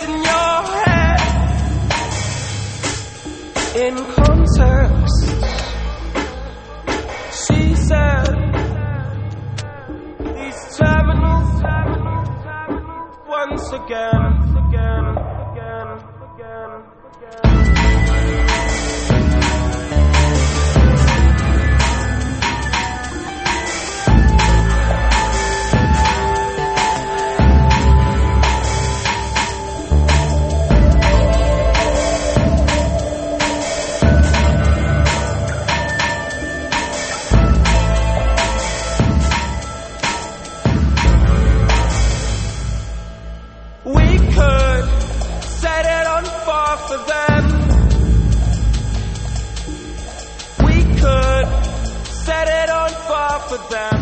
in your head. In context, she said, these terminals once again. We could set it on fire for them. We could set it on fire for them.